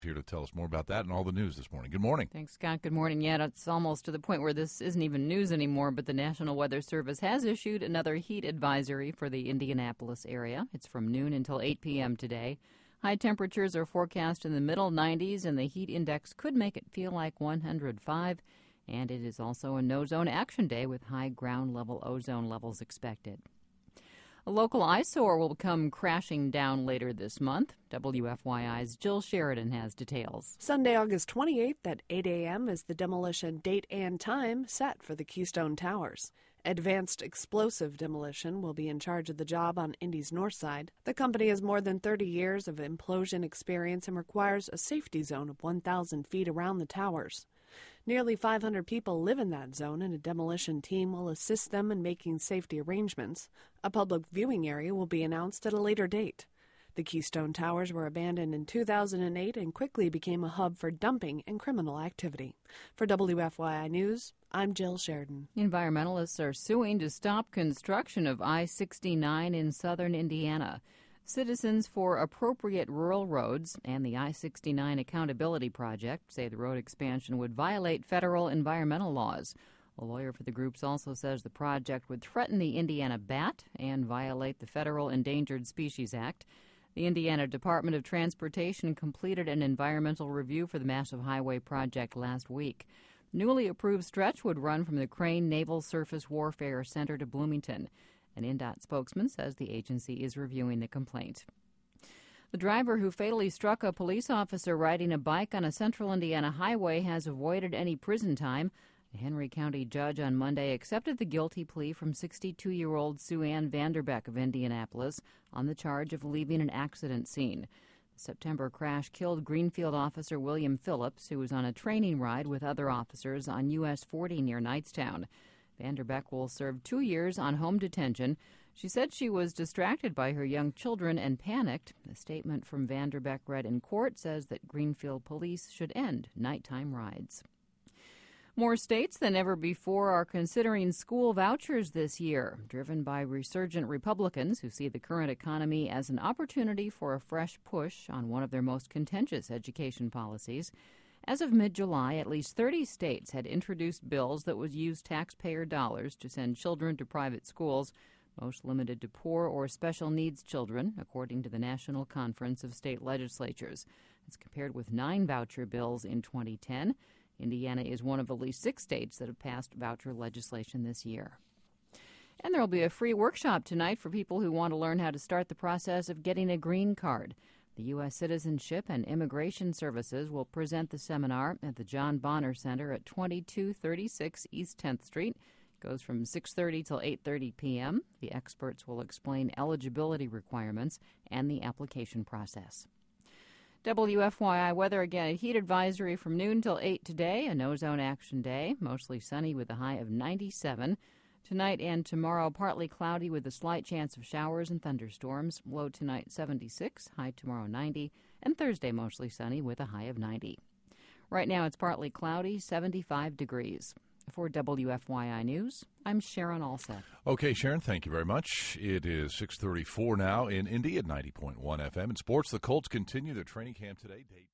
Here to tell us more about that and all the news this morning. Good morning. Thanks, Scott. Good morning. Yeah, it's almost to the point where this isn't even news anymore, but the National Weather Service has issued another heat advisory for the Indianapolis area. It's from noon until 8 p.m. today. High temperatures are forecast in the middle 90s, and the heat index could make it feel like 105. And it is also a no-zone action day with high ground-level ozone levels expected. A local eyesore will come crashing down later this month. WFYI's Jill Sheridan has details. Sunday, August 28th at 8 a.m. is the demolition date and time set for the Keystone Towers. Advanced Explosive Demolition will be in charge of the job on Indy's north side. The company has more than 30 years of implosion experience and requires a safety zone of 1,000 feet around the towers. Nearly 500 people live in that zone, and a demolition team will assist them in making safety arrangements. A public viewing area will be announced at a later date. The Keystone Towers were abandoned in 2008 and quickly became a hub for dumping and criminal activity. For WFYI News, I'm Jill Sheridan. Environmentalists are suing to stop construction of I-69 in southern Indiana. Citizens for Appropriate Rural Roads and the I-69 Accountability Project say the road expansion would violate federal environmental laws. A lawyer for the groups also says the project would threaten the Indiana bat and violate the Federal Endangered Species Act. The Indiana Department of Transportation completed an environmental review for the massive highway project last week. The newly approved stretch would run from the Crane Naval Surface Warfare Center to Bloomington. An INDOT spokesman says the agency is reviewing the complaint. The driver who fatally struck a police officer riding a bike on a central Indiana highway has avoided any prison time. A Henry County judge on Monday accepted the guilty plea from 62-year-old Sue Ann Vanderbeck of Indianapolis on the charge of leaving an accident scene. The September crash killed Greenfield officer William Phillips, who was on a training ride with other officers on US 40 near Knightstown. Vanderbeck will serve 2 years on home detention. She said she was distracted by her young children and panicked. A statement from Vanderbeck read in court says that Greenfield police should end nighttime rides. More states than ever before are considering school vouchers this year, driven by resurgent Republicans who see the current economy as an opportunity for a fresh push on one of their most contentious education policies. As of mid-July, at least 30 states had introduced bills that would use taxpayer dollars to send children to private schools, most limited to poor or special needs children, according to the National Conference of State Legislatures. It's compared with 9 voucher bills in 2010. Indiana is one of at least 6 states that have passed voucher legislation this year. And there will be a free workshop tonight for people who want to learn how to start the process of getting a green card. The U.S. Citizenship and Immigration Services will present the seminar at the John Bonner Center at 2236 East 10th Street. It goes from 6:30 till 8:30 p.m. The experts will explain eligibility requirements and the application process. WFYI weather again, a heat advisory from noon till 8 today, a no-zone action day, mostly sunny with a high of 97. Tonight and tomorrow, partly cloudy with a slight chance of showers and thunderstorms. Low tonight 76, high tomorrow 90, and Thursday mostly sunny with a high of 90. Right now it's partly cloudy, 75 degrees. For WFYI News, I'm Sharon Alseth. Okay, Sharon, thank you very much. It is 6:34 now in Indy at 90.1 FM. In sports, the Colts continue their training camp today.